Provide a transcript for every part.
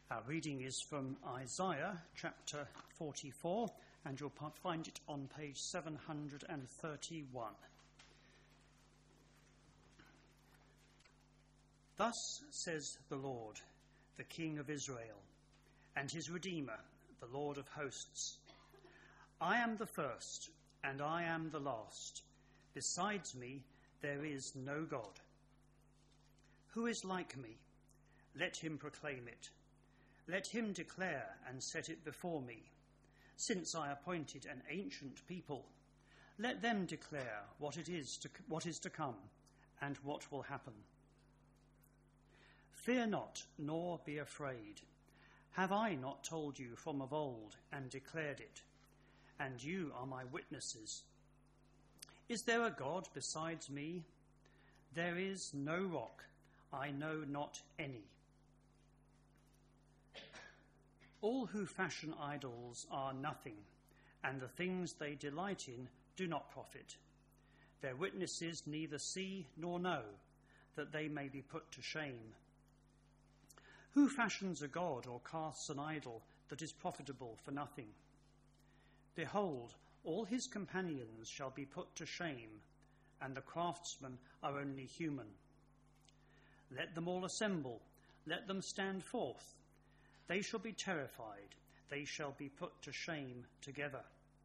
Our reading is from Isaiah chapter 44, and you'll find it on page 731. Thus says the Lord, the King of Israel, and his Redeemer, the Lord of hosts. I am the first, and I am the last. Besides me, there is no God. Who is like me? Let him proclaim it. Let him declare and set it before me. Since I appointed an ancient people, let them declare what is to come and what will happen. Fear not, nor be afraid. Have I not told you from of old and declared it? And you are my witnesses. Is there a God besides me? There is no rock, I know not any. All who fashion idols are nothing, and the things they delight in do not profit. Their witnesses neither see nor know, that they may be put to shame. Who fashions a god or casts an idol that is profitable for nothing? Behold, all his companions shall be put to shame, and the craftsmen are only human. Let them all assemble, let them stand forth. They shall be terrified, they shall be put to shame together.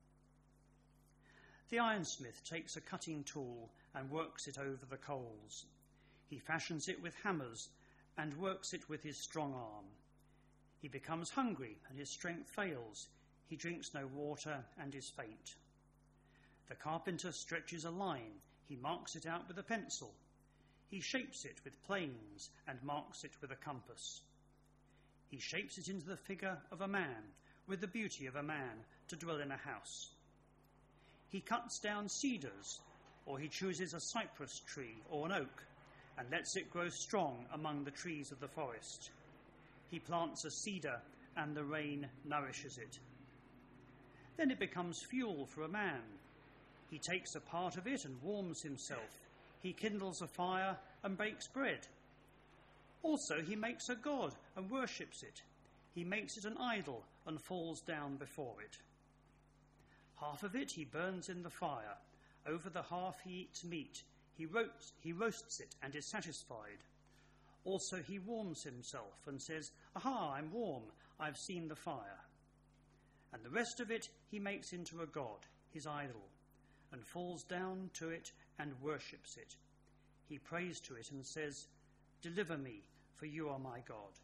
The ironsmith takes a cutting tool and works it over the coals. He fashions it with hammers and works it with his strong arm. He becomes hungry and his strength fails. He drinks no water and is faint. The carpenter stretches a line. He marks it out with a pencil. He shapes it with planes and marks it with a compass. He shapes it into the figure of a man, with the beauty of a man, to dwell in a house. He cuts down cedars, or he chooses a cypress tree or an oak, and lets it grow strong among the trees of the forest. He plants a cedar, and the rain nourishes it. Then it becomes fuel for a man. He takes a part of it and warms himself. He kindles a fire and bakes bread. Also he makes a god and worships it. He makes it an idol and falls down before it. Half of it he burns in the fire. Over the half he eats meat. He roasts it and is satisfied. Also he warms himself and says, "Aha, I'm warm, I've seen the fire." And the rest of it he makes into a god, his idol, and falls down to it and worships it. He prays to it and says, "Deliver me, for you are my God."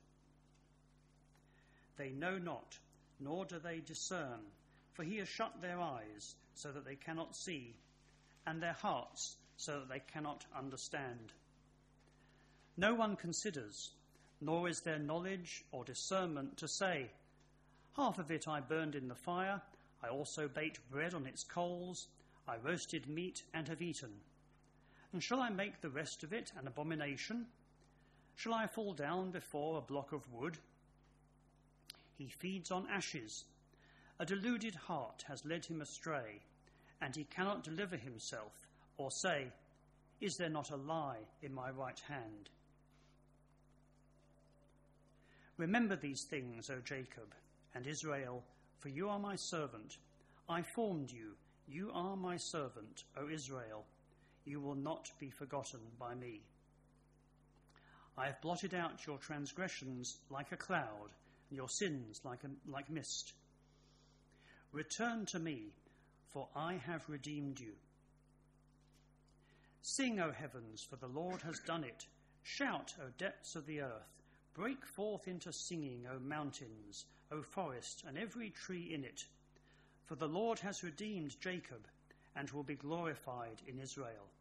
They know not, nor do they discern, for he has shut their eyes so that they cannot see, and their hearts so that they cannot understand. No one considers, nor is there knowledge or discernment to say, "Half of it I burned in the fire, I also baked bread on its coals, I roasted meat and have eaten. And shall I make the rest of it an abomination? Shall I fall down before a block of wood?" He feeds on ashes. A deluded heart has led him astray, and he cannot deliver himself or say, "Is there not a lie in my right hand?" Remember these things, O Jacob, and Israel, for you are my servant. I formed you. You are my servant, O Israel. You will not be forgotten by me. I have blotted out your transgressions like a cloud, and your sins like mist. Return to me, for I have redeemed you. Sing, O heavens, for the Lord has done it. Shout, O depths of the earth. Break forth into singing, O mountains, O forest, and every tree in it. For the Lord has redeemed Jacob, and will be glorified in Israel.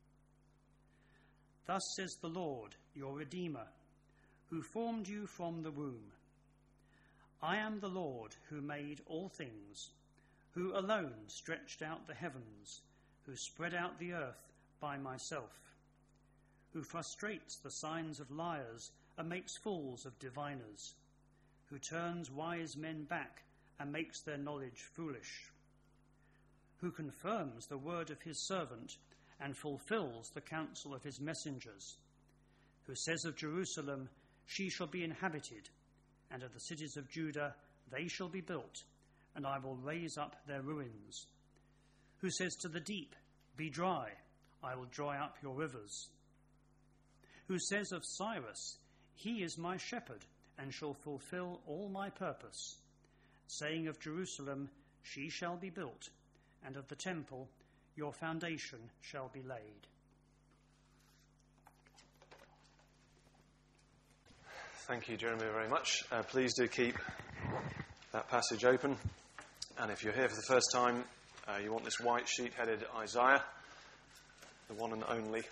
Thus says the Lord, your Redeemer, who formed you from the womb. I am the Lord who made all things, who alone stretched out the heavens, who spread out the earth by myself, who frustrates the signs of liars and makes fools of diviners, who turns wise men back and makes their knowledge foolish, who confirms the word of his servant and fulfills the counsel of his messengers, who says of Jerusalem, she shall be inhabited, and of the cities of Judah, they shall be built, and I will raise up their ruins. Who says to the deep, be dry, I will dry up your rivers. Who says of Cyrus, he is my shepherd, and shall fulfill all my purpose, saying of Jerusalem, she shall be built, and of the temple, your foundation shall be laid. Thank you, Jeremy, very much. Please do keep that passage open. And if you're here for the first time, you want this white sheet headed Isaiah, the one and only.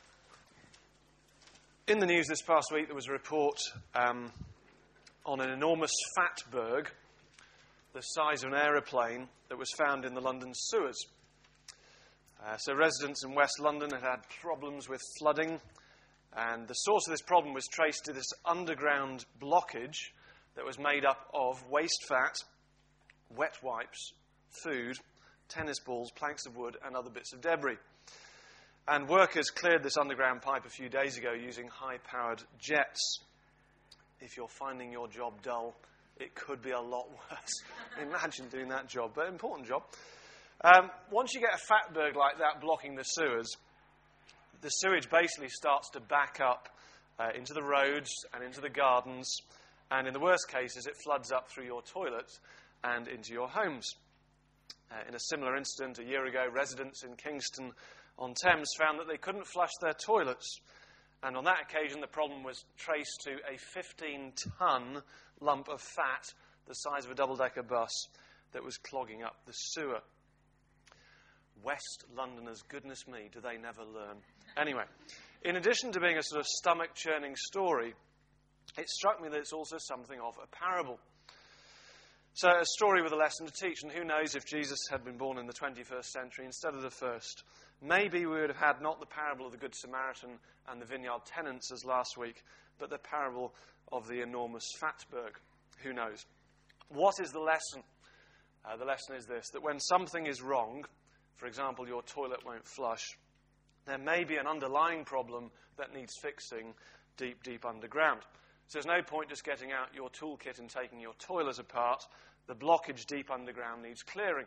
In the news this past week, there was a report on an enormous fatberg, the size of an aeroplane, that was found in the London sewers. So residents in West London had problems with flooding, and the source of this problem was traced to this underground blockage that was made up of waste fat, wet wipes, food, tennis balls, planks of wood, and other bits of debris. And workers cleared this underground pipe a few days ago using high-powered jets. If you're finding your job dull, it could be a lot worse. Imagine doing that job, but important job. Once you get a fatberg like that blocking the sewers, the sewage basically starts to back up into the roads and into the gardens, and in the worst cases, it floods up through your toilets and into your homes. In a similar incident a year ago, residents in Kingston on Thames found that they couldn't flush their toilets, and on that occasion, the problem was traced to a 15-ton lump of fat the size of a double-decker bus that was clogging up the sewer. West Londoners, goodness me, do they never learn. Anyway, in addition to being a sort of stomach-churning story, it struck me that it's also something of a parable. So a story with a lesson to teach, and who knows if Jesus had been born in the 21st century instead of the first. Maybe we would have had not the parable of the Good Samaritan and the vineyard tenants as last week, but the parable of the enormous fatberg. Who knows? What is the lesson? The lesson is this, that when something is wrong, for example, your toilet won't flush, there may be an underlying problem that needs fixing deep, deep underground. So there's no point just getting out your toolkit and taking your toilet apart. The blockage deep underground needs clearing.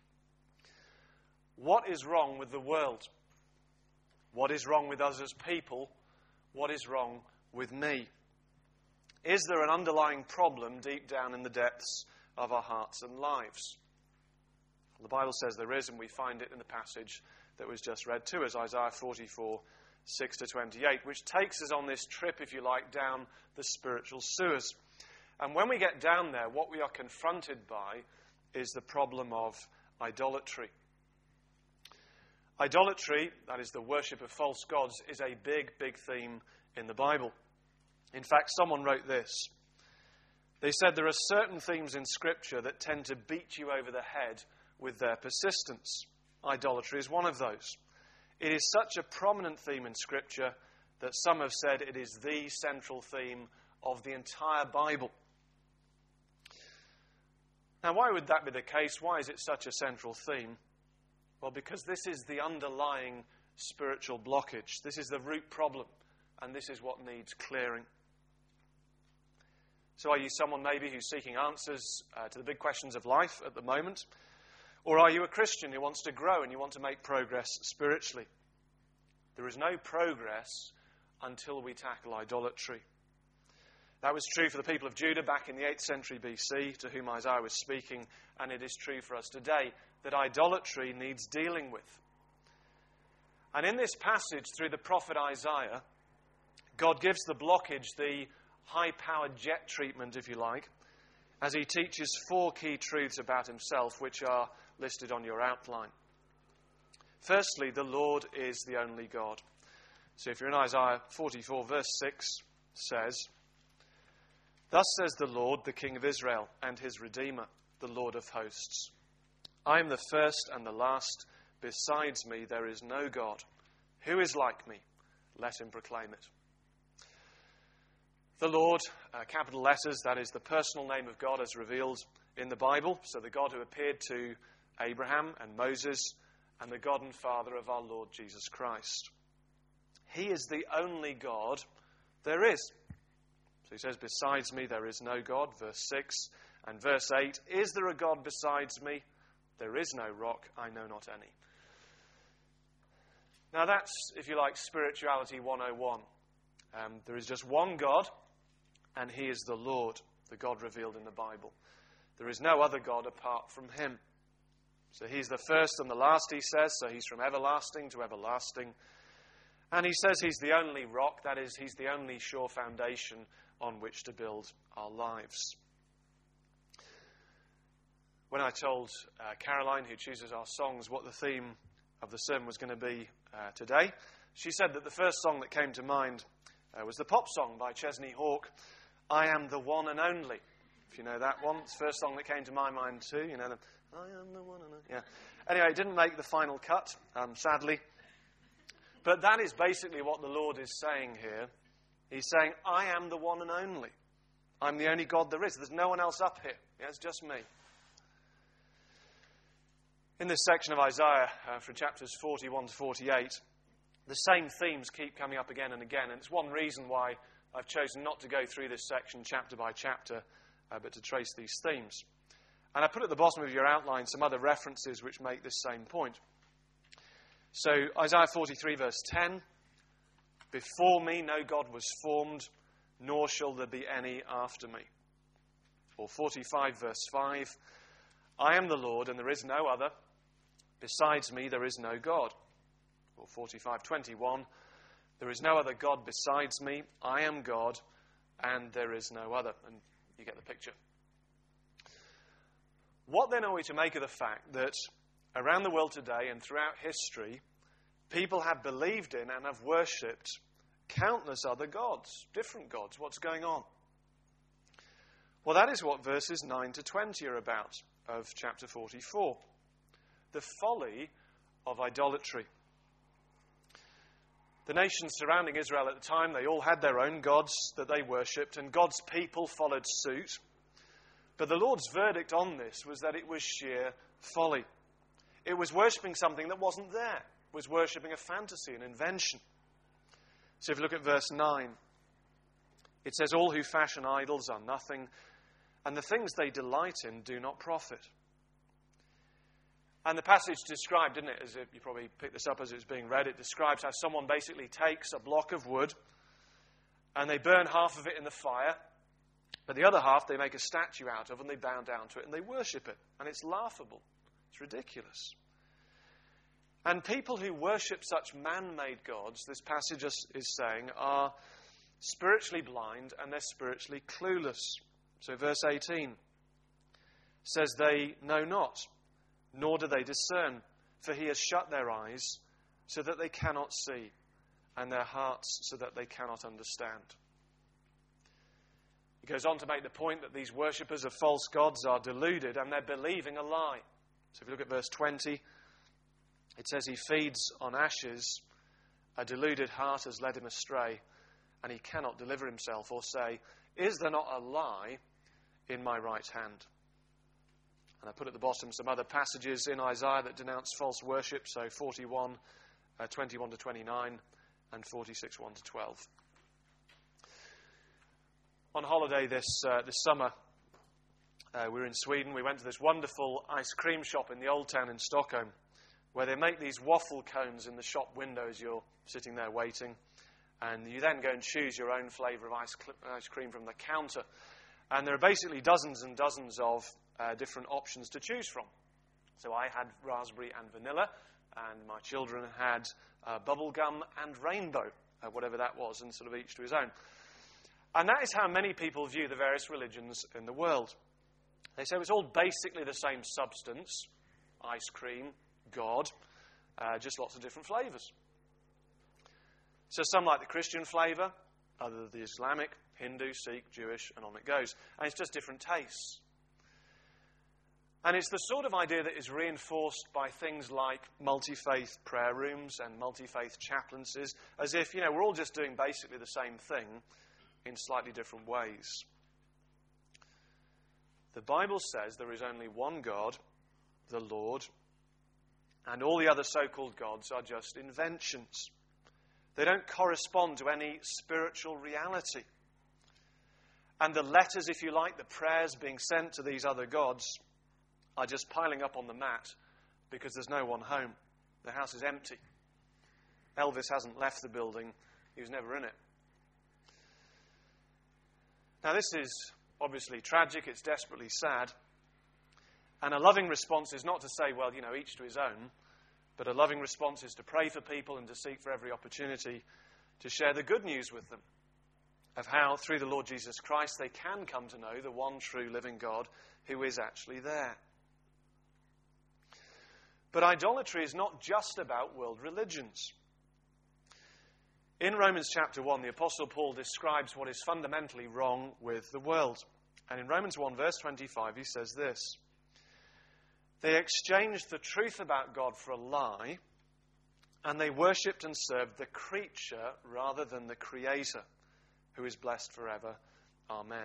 What is wrong with the world? What is wrong with us as people? What is wrong with me? Is there an underlying problem deep down in the depths of our hearts and lives? Well, the Bible says there is, and we find it in the passage that was just read to us, Isaiah 44, 6-28, which takes us on this trip, if you like, down the spiritual sewers. And when we get down there, what we are confronted by is the problem of idolatry. Idolatry, that is the worship of false gods, is a big, big theme in the Bible. In fact, someone wrote this. They said there are certain themes in Scripture that tend to beat you over the head with their persistence. Idolatry is one of those. It is such a prominent theme in Scripture that some have said it is the central theme of the entire Bible. Now, why would that be the case? Why is it such a central theme? Well, because this is the underlying spiritual blockage. This is the root problem, and this is what needs clearing. So are you someone maybe who's seeking answers to the big questions of life at the moment? Or are you a Christian who wants to grow and you want to make progress spiritually? There is no progress until we tackle idolatry. That was true for the people of Judah back in the 8th century BC, to whom Isaiah was speaking, and it is true for us today, that idolatry needs dealing with. And in this passage, through the prophet Isaiah, God gives the blockage the high-powered jet treatment, if you like, as he teaches 4 key truths about himself, which are listed on your outline. Firstly, the Lord is the only God. So if you're in Isaiah 44, verse 6, says, "Thus says the Lord, the King of Israel, and his Redeemer, the Lord of hosts. I am the first and the last. Besides me there is no God. Who is like me? Let him proclaim it." The Lord, capital letters, that is the personal name of God as revealed in the Bible. So the God who appeared to Abraham and Moses, and the God and Father of our Lord Jesus Christ. He is the only God there is. So he says, besides me there is no God, verse 6. And verse 8, is there a God besides me? There is no rock, I know not any. Now that's, if you like, spirituality 101. There is just one God, and he is the Lord, the God revealed in the Bible. There is no other God apart from him. So he's the first and the last, he says. So he's from everlasting to everlasting. And he says he's the only rock, that is, he's the only sure foundation on which to build our lives. When I told Caroline, who chooses our songs, what the theme of the sermon was going to be today, she said that the first song that came to mind was the pop song by Chesney Hawke, I Am the One and Only. If you know that one, it's the first song that came to my mind too. You know, I am the one and only. Yeah. Anyway, it didn't make the final cut, sadly. But that is basically what the Lord is saying here. He's saying, I am the one and only. I'm the only God there is. There's no one else up here. Yeah, it's just me. In this section of Isaiah, from chapters 41 to 48, the same themes keep coming up again and again. And it's one reason why I've chosen not to go through this section chapter by chapter, but to trace these themes. And I put at the bottom of your outline some other references which make this same point. So Isaiah 43 verse 10, before me no God was formed, nor shall there be any after me. Or 45 verse 5, I am the Lord and there is no other. Besides me there is no God. Or 45:21, there is no other God besides me. I am God and there is no other. And you get the picture. What then are we to make of the fact that around the world today and throughout history, people have believed in and have worshipped countless other gods, different gods? What's going on? Well, that is what verses 9 to 20 are about of chapter 44. The folly of idolatry. The nations surrounding Israel at the time, they all had their own gods that they worshipped, and God's people followed suit. But the Lord's verdict on this was that it was sheer folly. It was worshipping something that wasn't there. It was worshipping a fantasy, an invention. So if you look at verse 9, it says, all who fashion idols are nothing, and the things they delight in do not profit. And the passage described, didn't it, as you probably picked this up as it was being read, it describes how someone basically takes a block of wood and they burn half of it in the fire, but the other half they make a statue out of and they bow down to it and they worship it. And it's laughable. It's ridiculous. And people who worship such man-made gods, this passage is saying, are spiritually blind and they're spiritually clueless. So verse 18 says they know not, nor do they discern, for he has shut their eyes so that they cannot see, and their hearts so that they cannot understand. He goes on to make the point that these worshippers of false gods are deluded and they're believing a lie. So if you look at verse 20, it says he feeds on ashes, a deluded heart has led him astray, and he cannot deliver himself or say, is there not a lie in my right hand? And I put at the bottom some other passages in Isaiah that denounce false worship, so 41, 21 to 29, and 46, 1 to 12. On holiday this summer, we were in Sweden. We went to this wonderful ice cream shop in the Old Town in Stockholm, where they make these waffle cones in the shop window as you're sitting there waiting. And you then go and choose your own flavour of ice cream from the counter. And there are basically dozens and dozens of different options to choose from. So I had raspberry and vanilla, and my children had bubblegum and rainbow, whatever that was, and sort of each to his own. And that is how many people view the various religions in the world. They say it's all basically the same substance, ice cream, God, just lots of different flavours. So some like the Christian flavour, other the Islamic, Hindu, Sikh, Jewish, and on it goes. And it's just different tastes. And it's the sort of idea that is reinforced by things like multi-faith prayer rooms and multi-faith chaplaincies, as if, we're all just doing basically the same thing in slightly different ways. The Bible says there is only one God, the Lord, and all the other so-called gods are just inventions. They don't correspond to any spiritual reality. And the letters, if you like, the prayers being sent to these other gods are just piling up on the mat because there's no one home. The house is empty. Elvis hasn't left the building. He was never in it. Now, this is obviously tragic. It's desperately sad. And a loving response is not to say, well, each to his own. But a loving response is to pray for people and to seek for every opportunity to share the good news with them of how, through the Lord Jesus Christ, they can come to know the one true living God who is actually there. But idolatry is not just about world religions. In Romans chapter 1, the Apostle Paul describes what is fundamentally wrong with the world. And in Romans 1, verse 25, he says this: "They exchanged the truth about God for a lie, and they worshipped and served the creature rather than the Creator, who is blessed forever. Amen."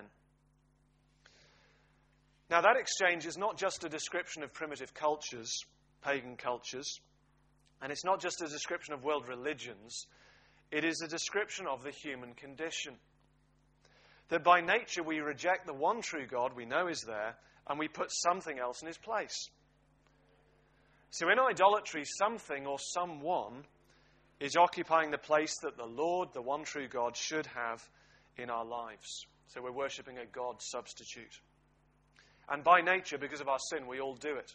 Now, that exchange is not just a description of primitive cultures, pagan cultures, and it's not just a description of world religions. It is a description of the human condition. That by nature we reject the one true God we know is there, and we put something else in his place. So in idolatry, something or someone is occupying the place that the Lord, the one true God, should have in our lives. So we're worshipping a God substitute. And by nature, because of our sin, we all do it.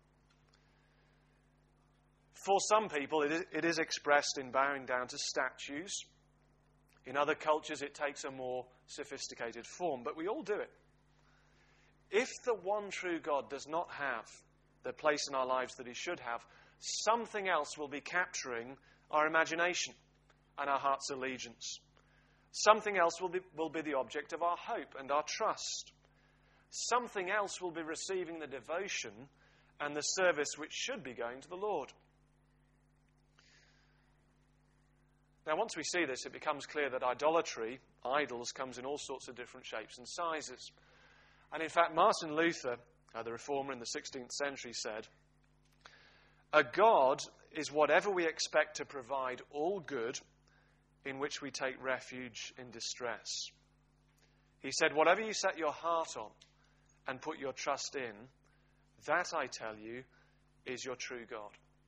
For some people, it is expressed in bowing down to statues. In other cultures, it takes a more sophisticated form, but we all do it. If the one true God does not have the place in our lives that he should have, something else will be capturing our imagination and our heart's allegiance. Something else will be the object of our hope and our trust. Something else will be receiving the devotion and the service which should be going to the Lord. Now, once we see this, it becomes clear that idolatry, idols, comes in all sorts of different shapes and sizes. And in fact, Martin Luther, the reformer in the 16th century, said, "A God is whatever we expect to provide all good, in which we take refuge in distress." He said, "Whatever you set your heart on and put your trust in, that, I tell you, is your true God."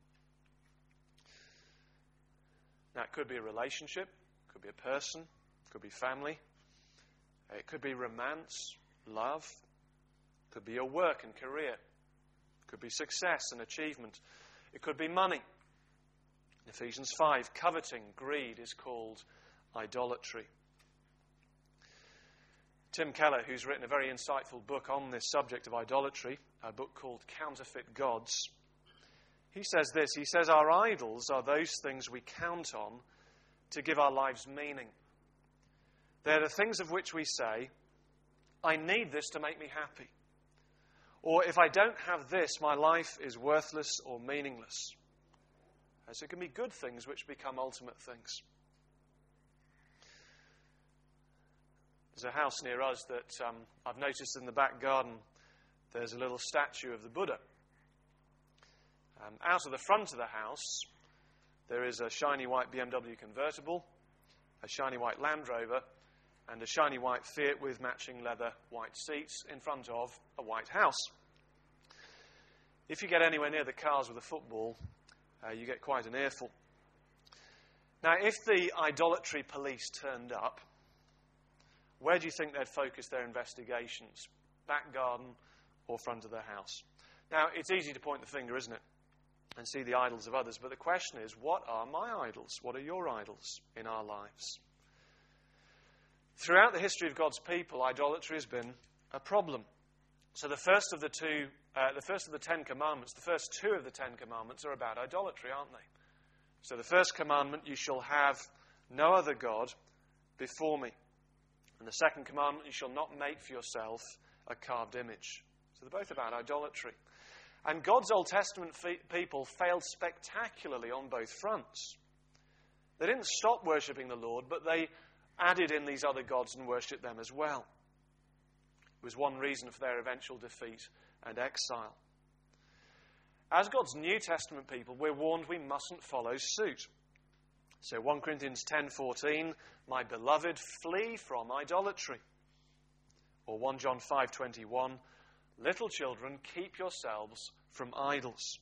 Now, it could be a relationship, it could be a person, it could be family, it could be romance, love, it could be your work and career, it could be success and achievement, it could be money. In Ephesians 5, coveting, greed is called idolatry. Tim Keller, who's written a very insightful book on this subject of idolatry, a book called Counterfeit Gods, he says this. He says, "Our idols are those things we count on to give our lives meaning. They're the things of which we say, 'I need this to make me happy.' Or, 'If I don't have this, my life is worthless or meaningless.'" So it can be good things which become ultimate things. There's a house near us that I've noticed in the back garden, there's a little statue of the Buddha. Out of the front of the house, there is a shiny white BMW convertible, a shiny white Land Rover, and a shiny white Fiat with matching leather white seats in front of a white house. If you get anywhere near the cars with a football, you get quite an earful. Now, if the idolatry police turned up, where do you think they'd focus their investigations? Back garden or front of the house? Now, it's easy to point the finger, isn't it? And see the idols of others. But the question is, what are my idols? What are your idols in our lives? Throughout the history of God's people, idolatry has been a problem. So the first of the 10 commandments, the first two of the 10 commandments are about idolatry, aren't they? So the first commandment, you shall have no other God before me. And the second commandment, you shall not make for yourself a carved image. So they're both about idolatry. And God's Old Testament people failed spectacularly on both fronts. They didn't stop worshipping the Lord, but they added in these other gods and worshipped them as well. It was one reason for their eventual defeat and exile. As God's New Testament people, we're warned we mustn't follow suit. So 1 Corinthians 10:14, "My beloved, flee from idolatry." Or 1 John 5:21, little children, keep yourselves from idols.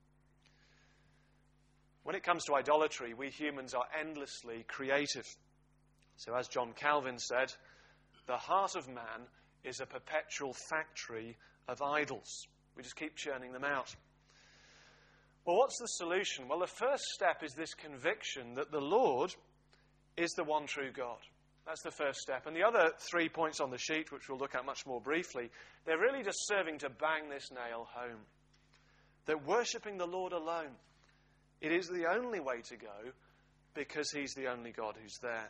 When it comes to idolatry, we humans are endlessly creative. So as John Calvin said, the heart of man is a perpetual factory of idols. We just keep churning them out. Well, what's the solution? Well, the first step is this conviction that the Lord is the one true God. That's the first step. And the other 3 points on the sheet, which we'll look at much more briefly, they're really just serving to bang this nail home. That worshipping the Lord alone, it is the only way to go because he's the only God who's there.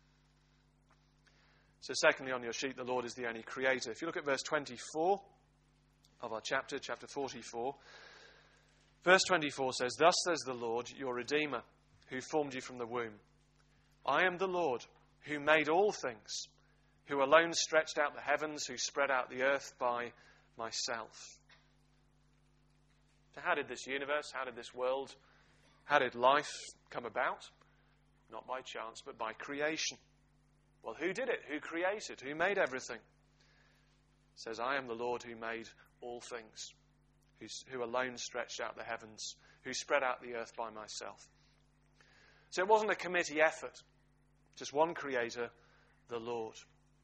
So secondly on your sheet, the Lord is the only creator. If you look at verse 24 of our chapter 44, verse 24 says, "Thus says the Lord, your Redeemer, who formed you from the womb. I am the Lord, who made all things, who alone stretched out the heavens, who spread out the earth by myself." So how did this universe, how did this world, how did life come about? Not by chance, but by creation. Well, who did it? Who created? Who made everything? It says, I am the Lord who made all things, who alone stretched out the heavens, who spread out the earth by myself. So it wasn't a committee effort. Just one creator, the Lord.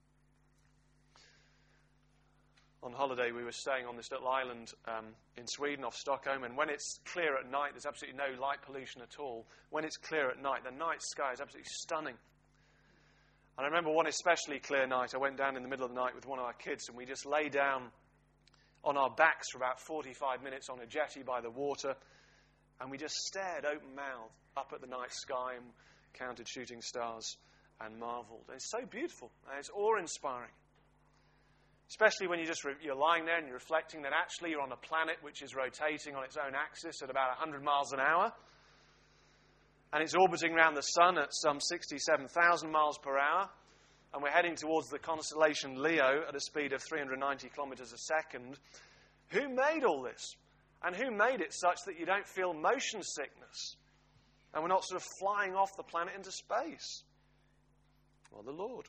On holiday, we were staying on this little island in Sweden off Stockholm, and when it's clear at night, there's absolutely no light pollution at all. When it's clear at night, the night sky is absolutely stunning. And I remember one especially clear night, I went down in the middle of the night with one of our kids, and we just lay down on our backs for about 45 minutes on a jetty by the water, and we just stared open-mouthed up at the night sky and counted shooting stars and marveled. And it's so beautiful, and it's awe-inspiring. Especially when you're lying there and you're reflecting that actually you're on a planet which is rotating on its own axis at about 100 miles an hour. And it's orbiting around the sun at some 67,000 miles per hour. And we're heading towards the constellation Leo at a speed of 390 kilometers a second. Who made all this? And who made it such that you don't feel motion sickness? And we're not sort of flying off the planet into space? Well, the Lord.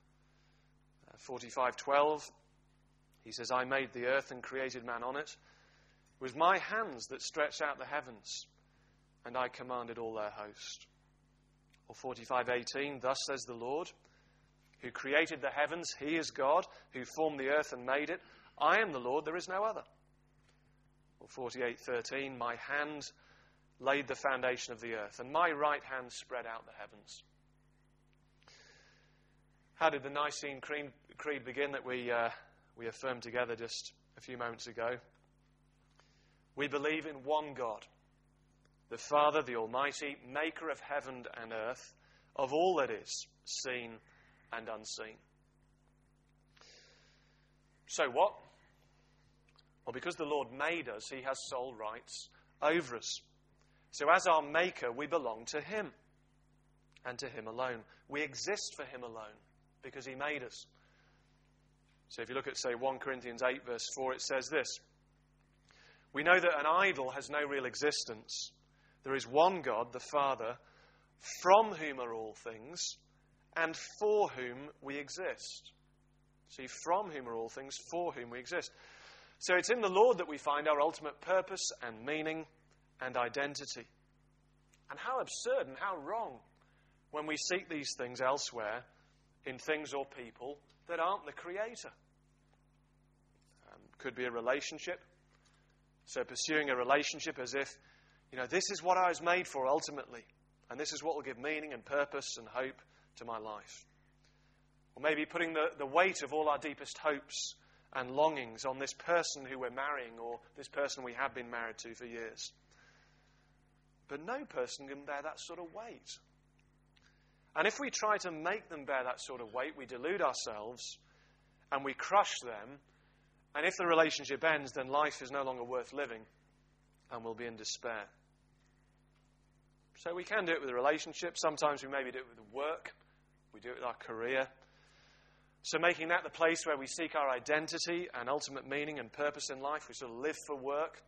45:12, he says, I made the earth and created man on it. It was my hands that stretched out the heavens, and I commanded all their host. Or 45:18, thus says the Lord, who created the heavens, he is God, who formed the earth and made it. I am the Lord, there is no other. Or 48:13, my hand laid the foundation of the earth, and my right hand spread out the heavens. How did the Nicene Creed begin that we affirmed together just a few moments ago? We believe in one God, the Father, the Almighty, maker of heaven and earth, of all that is seen and unseen. So what? Well, because the Lord made us, he has sole rights over us. So as our maker, we belong to him and to him alone. We exist for him alone because he made us. So if you look at, say, 1 Corinthians 8, verse 4, it says this. We know that an idol has no real existence. There is one God, the Father, from whom are all things, and for whom we exist. See, from whom are all things, for whom we exist. So it's in the Lord that we find our ultimate purpose and meaning and identity. And how absurd and how wrong when we seek these things elsewhere in things or people that aren't the Creator. Could be a relationship. So pursuing a relationship as if, this is what I was made for ultimately. And this is what will give meaning and purpose and hope to my life. Or maybe putting the weight of all our deepest hopes and longings on this person who we're marrying or this person we have been married to for years. But no person can bear that sort of weight. And if we try to make them bear that sort of weight, we delude ourselves and we crush them. And if the relationship ends, then life is no longer worth living and we'll be in despair. So we can do it with a relationship. Sometimes we maybe do it with work. We do it with our career. So making that the place where we seek our identity and ultimate meaning and purpose in life. We sort of live for work.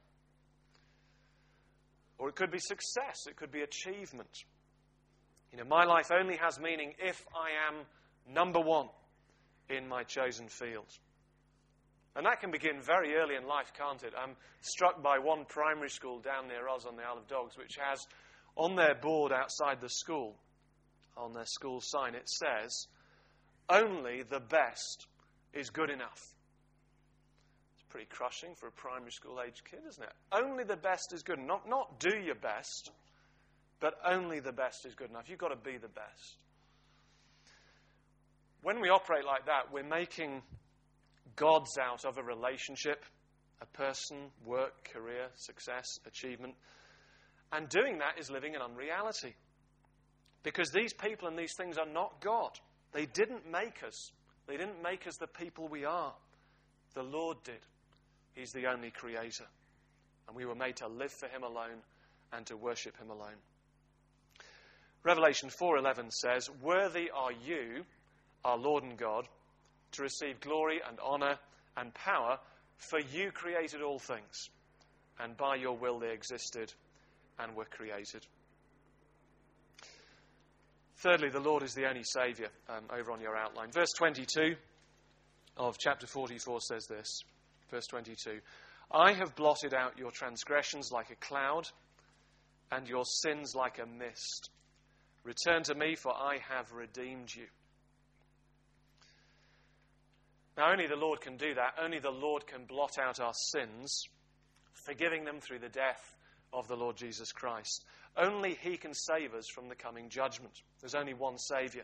Or it could be success. It could be achievement. My life only has meaning if I am number one. in my chosen field. And that can begin very early in life, can't it? I'm struck by one primary school down near us on the Isle of Dogs, which has on their board outside the school, on their school sign, it says, "Only the best is good enough." It's pretty crushing for a primary school age kid, isn't it? Only the best is good enough. Not do your best, but only the best is good enough. You've got to be the best. When we operate like that, we're making gods out of a relationship, a person, work, career, success, achievement. And doing that is living in unreality. Because these people and these things are not God. They didn't make us. They didn't make us the people we are. The Lord did. He's the only creator. And we were made to live for him alone and to worship him alone. Revelation 4:11 says, "Worthy are you, our Lord and God, to receive glory and honour and power, for you created all things, and by your will they existed and were created." Thirdly, the Lord is the only Saviour, over on your outline. Verse 22 of chapter 44 says this, verse 22, "I have blotted out your transgressions like a cloud, and your sins like a mist. Return to me, for I have redeemed you." Now, only the Lord can do that. Only the Lord can blot out our sins, forgiving them through the death of the Lord Jesus Christ. Only he can save us from the coming judgment. There's only one Saviour.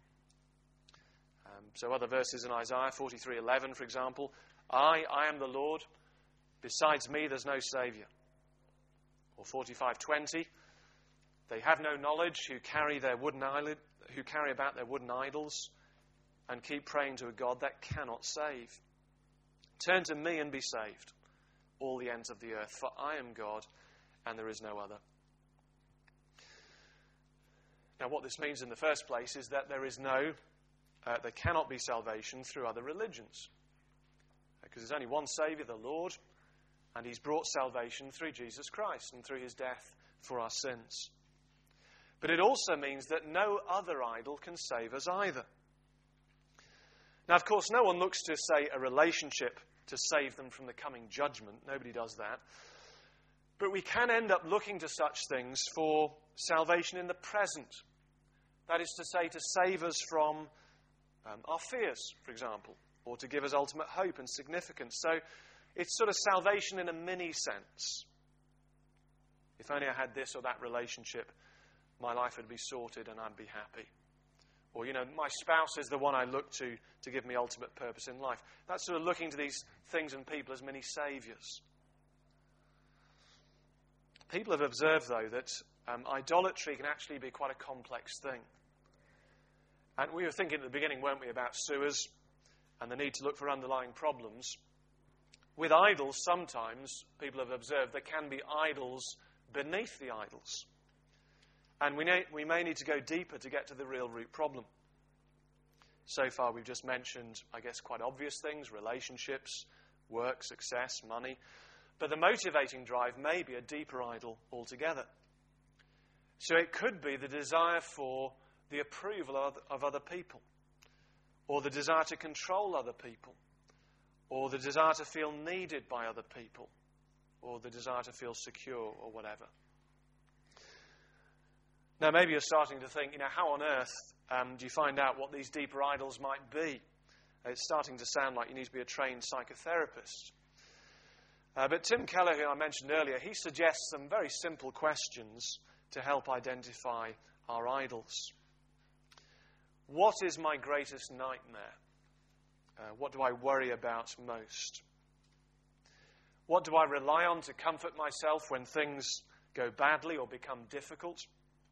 So other verses in Isaiah 43:11, for example, I am the Lord. Besides me, there's no Saviour. Or 45:20, "They have no knowledge who carry about their wooden idols, and keep praying to a God that cannot save. Turn to me and be saved, all the ends of the earth, for I am God and there is no other." Now, what this means in the first place is that there cannot be salvation through other religions. Because there's only one Saviour, the Lord, and he's brought salvation through Jesus Christ and through his death for our sins. But it also means that no other idol can save us either. Now, of course, no one looks to, say, a relationship to save them from the coming judgment. Nobody does that. But we can end up looking to such things for salvation in the present. That is to say, to save us from our fears, for example, or to give us ultimate hope and significance. So it's sort of salvation in a mini sense. If only I had this or that relationship, my life would be sorted and I'd be happy. Or, my spouse is the one I look to give me ultimate purpose in life. That's sort of looking to these things and people as mini saviours. People have observed, though, that idolatry can actually be quite a complex thing. And we were thinking at the beginning, weren't we, about sewers and the need to look for underlying problems. With idols, sometimes, people have observed, there can be idols beneath the idols. And we may need to go deeper to get to the real root problem. So far, we've just mentioned, I guess, quite obvious things: relationships, work, success, money. But the motivating drive may be a deeper idol altogether. So it could be the desire for the approval of other people, or the desire to control other people, or the desire to feel needed by other people, or the desire to feel secure, or whatever. Now, maybe you're starting to think, how on earth do you find out what these deeper idols might be? It's starting to sound like you need to be a trained psychotherapist. But Tim Keller, who I mentioned earlier, he suggests some very simple questions to help identify our idols. What is my greatest nightmare? What do I worry about most? What do I rely on to comfort myself when things go badly or become difficult?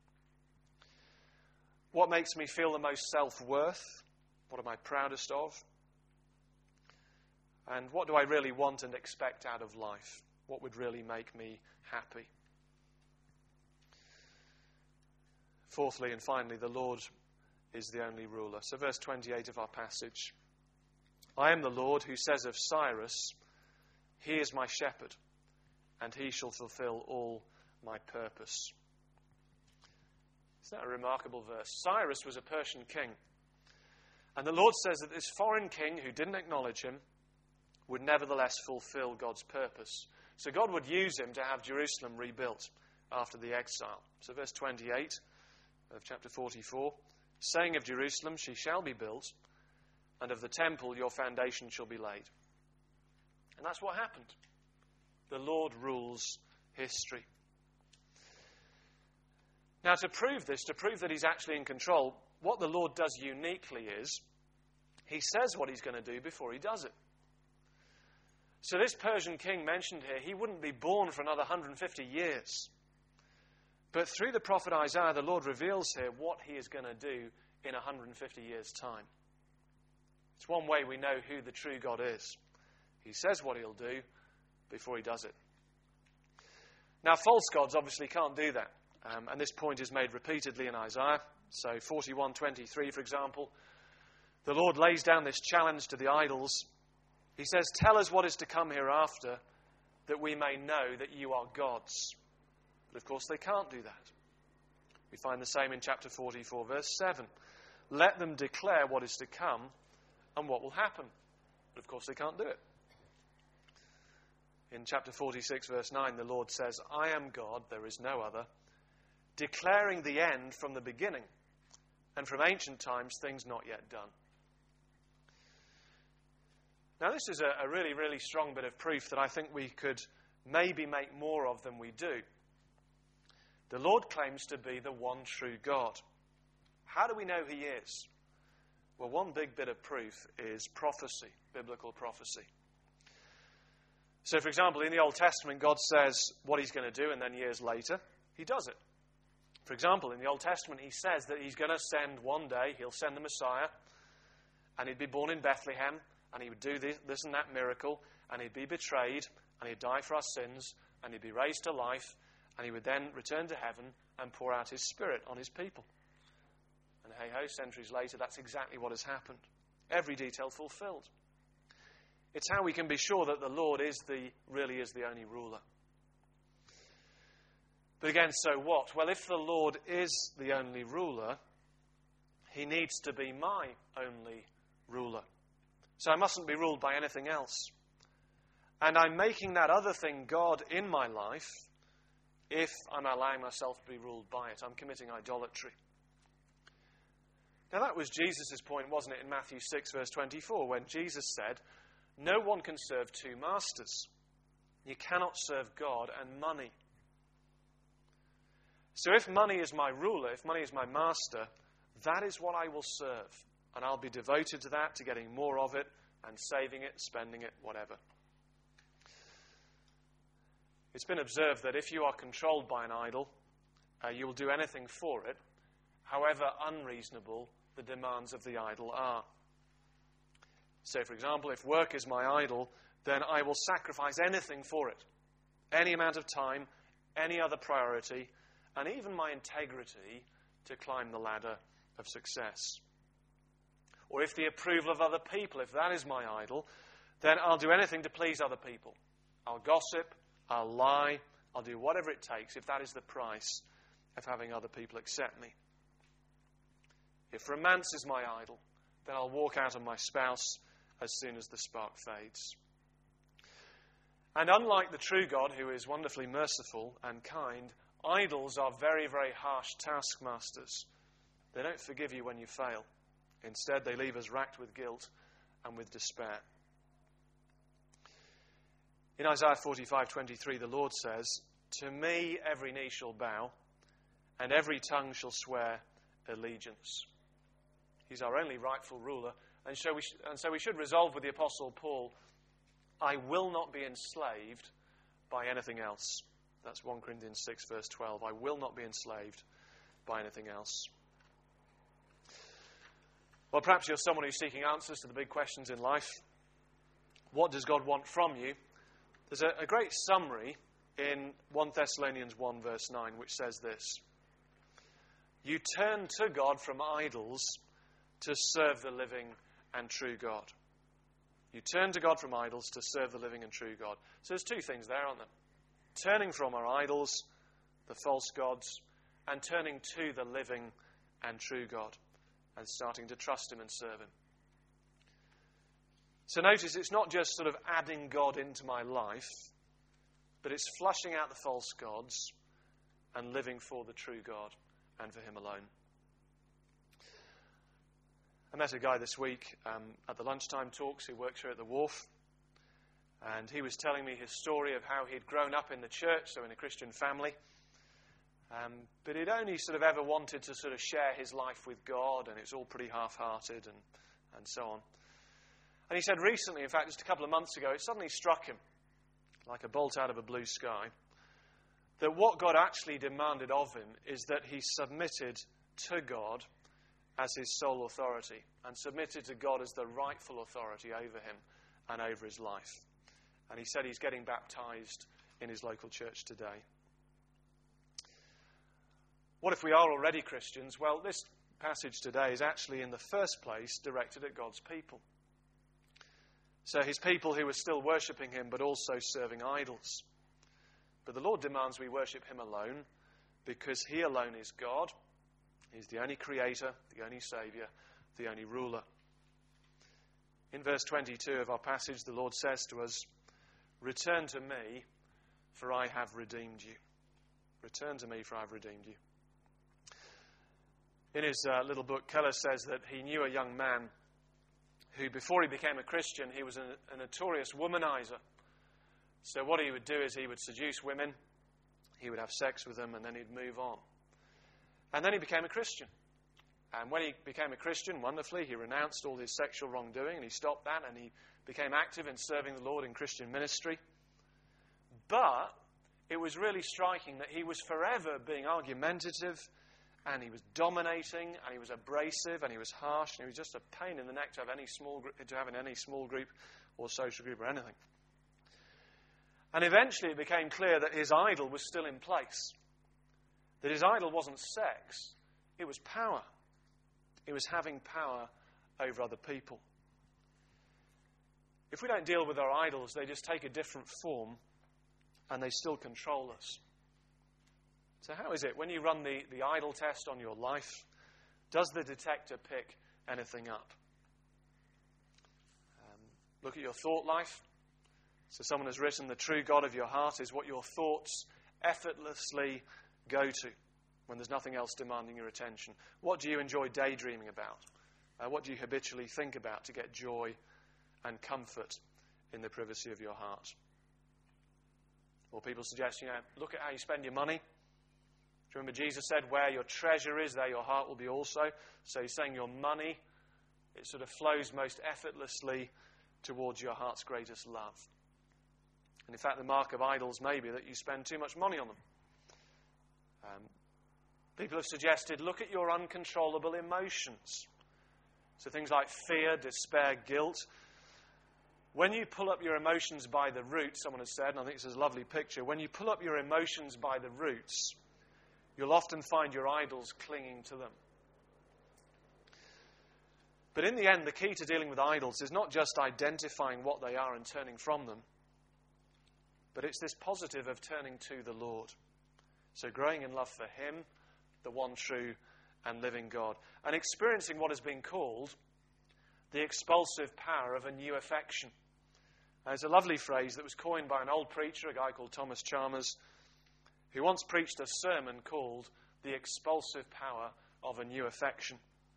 What makes me feel the most self-worth? What am I proudest of? And what do I really want and expect out of life? What would really make me happy? Fourthly and finally, the Lord is the only ruler. So verse 28 of our passage. I am the Lord who says of Cyrus, he is my shepherd, and he shall fulfill all my purpose. Isn't that a remarkable verse? Cyrus was a Persian king. And the Lord says that this foreign king who didn't acknowledge him would nevertheless fulfill God's purpose. So God would use him to have Jerusalem rebuilt after the exile. So verse 28 of chapter 44, saying of Jerusalem, she shall be built, and of the temple your foundation shall be laid. And that's what happened. The Lord rules history. Now, to prove this, to prove that he's actually in control, what the Lord does uniquely is he says what he's going to do before he does it. So this Persian king mentioned here, he wouldn't be born for another 150 years. But through the prophet Isaiah, the Lord reveals here what he is going to do in 150 years' time. It's one way we know who the true God is. He says what he'll do before he does it. Now, false gods obviously can't do that. And this point is made repeatedly in Isaiah. So 41:23, for example, the Lord lays down this challenge to the idols. He says, tell us what is to come hereafter, that we may know that you are gods. But of course they can't do that. We find the same in chapter 44, verse 7. Let them declare what is to come and what will happen. But of course they can't do it. In chapter 46, verse 9, the Lord says, I am God, there is no other, declaring the end from the beginning, and from ancient times things not yet done. Now, this is a really, really strong bit of proof that I think we could maybe make more of than we do. The Lord claims to be the one true God. How do we know he is? Well, one big bit of proof is prophecy, biblical prophecy. So, for example, in the Old Testament, God says what he's going to do, and then years later, he does it. For example, in the Old Testament, he says that he's going to send one day, he'll send the Messiah, and he'd be born in Bethlehem, and he would do this and that miracle, and he'd be betrayed, and he'd die for our sins, and he'd be raised to life, and he would then return to heaven and pour out his Spirit on his people. And hey-ho, centuries later, that's exactly what has happened. Every detail fulfilled. It's how we can be sure that the Lord really is the only ruler. But again, so what? Well, if the Lord is the only ruler, he needs to be my only ruler. So I mustn't be ruled by anything else. And I'm making that other thing God in my life if I'm allowing myself to be ruled by it. I'm committing idolatry. Now that was Jesus' point, wasn't it, in Matthew 6, verse 24, when Jesus said, no one can serve two masters. You cannot serve God and money. So if money is my ruler, if money is my master, that is what I will serve. And I'll be devoted to that, to getting more of it, and saving it, spending it, whatever. It's been observed that if you are controlled by an idol, you will do anything for it, however unreasonable the demands of the idol are. So, for example, if work is my idol, then I will sacrifice anything for it. Any amount of time, any other priority, and even my integrity to climb the ladder of success. Or if the approval of other people, if that is my idol, then I'll do anything to please other people. I'll gossip, I'll lie, I'll do whatever it takes if that is the price of having other people accept me. If romance is my idol, then I'll walk out on my spouse as soon as the spark fades. And unlike the true God, who is wonderfully merciful and kind, idols are very, very harsh taskmasters. They don't forgive you when you fail. Instead, they leave us racked with guilt and with despair. In Isaiah 45:23, the Lord says, to me every knee shall bow, and every tongue shall swear allegiance. He's our only rightful ruler. And so we should resolve with the Apostle Paul, I will not be enslaved by anything else. That's 1 Corinthians 6, verse 12. I will not be enslaved by anything else. Well, perhaps you're someone who's seeking answers to the big questions in life. What does God want from you? There's a great summary in 1 Thessalonians 1, verse 9, which says this. You turn to God from idols to serve the living and true God. You turn to God from idols to serve the living and true God. So there's two things there, aren't there? Turning from our idols, the false gods, and turning to the living and true God, and starting to trust him and serve him. So notice it's not just sort of adding God into my life, but it's flushing out the false gods and living for the true God and for him alone. I met a guy this week at the lunchtime talks who works here at the Wharf, and he was telling me his story of how he'd grown up in the church, so in a Christian family, but he'd only sort of ever wanted to sort of share his life with God, and it's all pretty half-hearted and so on. And he said recently, in fact, just a couple of months ago, it suddenly struck him, like a bolt out of a blue sky, that what God actually demanded of him is that he submitted to God as his sole authority and submitted to God as the rightful authority over him and over his life. And he said he's getting baptized in his local church today. What if we are already Christians? Well, this passage today is actually in the first place directed at God's people. So his people who were still worshipping him but also serving idols. But the Lord demands we worship him alone because he alone is God. He's the only creator, the only saviour, the only ruler. In verse 22 of our passage, the Lord says to us, "Return to me, for I have redeemed you." Return to me, for I have redeemed you. In his little book, Keller says that he knew a young man who, before he became a Christian, he was a notorious womanizer. So what he would do is he would seduce women, he would have sex with them, and then he'd move on. And then he became a Christian. And when he became a Christian, wonderfully, he renounced all his sexual wrongdoing, and he stopped that, and he became active in serving the Lord in Christian ministry. But it was really striking that he was forever being argumentative, and he was dominating, and he was abrasive, and he was harsh, and he was just a pain in the neck to have in any small group or social group or anything. And eventually it became clear that his idol was still in place. That his idol wasn't sex, it was power. It was having power over other people. If we don't deal with our idols, they just take a different form and they still control us. So how is it, when you run the idol test on your life, does the detector pick anything up? Look at your thought life. So someone has written, the true God of your heart is what your thoughts effortlessly go to when there's nothing else demanding your attention. What do you enjoy daydreaming about? What do you habitually think about to get joy and comfort in the privacy of your heart? Or people suggest, look at how you spend your money. Do you remember Jesus said, where your treasure is, there your heart will be also. So he's saying your money, it sort of flows most effortlessly towards your heart's greatest love. And in fact, the mark of idols may be that you spend too much money on them. People have suggested, look at your uncontrollable emotions. So things like fear, despair, guilt. When you pull up your emotions by the roots, someone has said, and I think this is a lovely picture, when you pull up your emotions by the roots, you'll often find your idols clinging to them. But in the end, the key to dealing with idols is not just identifying what they are and turning from them, but it's this positive of turning to the Lord. So growing in love for him, the one true and living God, and experiencing what has been called the expulsive power of a new affection. There's a lovely phrase that was coined by an old preacher, a guy called Thomas Chalmers, who once preached a sermon called The Expulsive Power of a New Affection.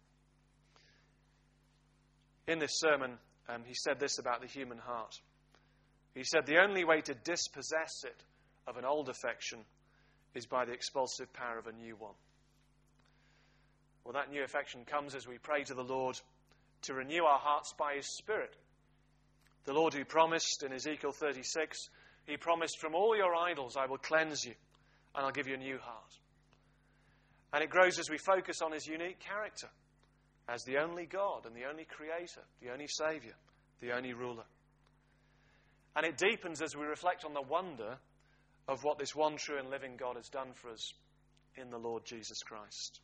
In this sermon, he said this about the human heart. He said, the only way to dispossess it of an old affection is by the expulsive power of a new one. Well, that new affection comes as we pray to the Lord to renew our hearts by his Spirit. The Lord who promised in Ezekiel 36, he promised, from all your idols I will cleanse you, and I'll give you a new heart. And it grows as we focus on his unique character as the only God and the only Creator, the only Saviour, the only Ruler. And it deepens as we reflect on the wonder of what this one true and living God has done for us in the Lord Jesus Christ.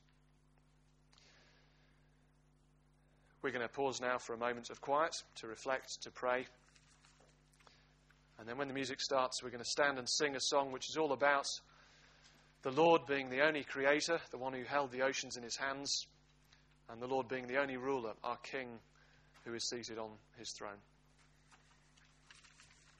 We're going to pause now for a moment of quiet to reflect, to pray. And then when the music starts, we're going to stand and sing a song which is all about the Lord being the only Creator, the one who held the oceans in his hands, and the Lord being the only ruler, our King, who is seated on his throne.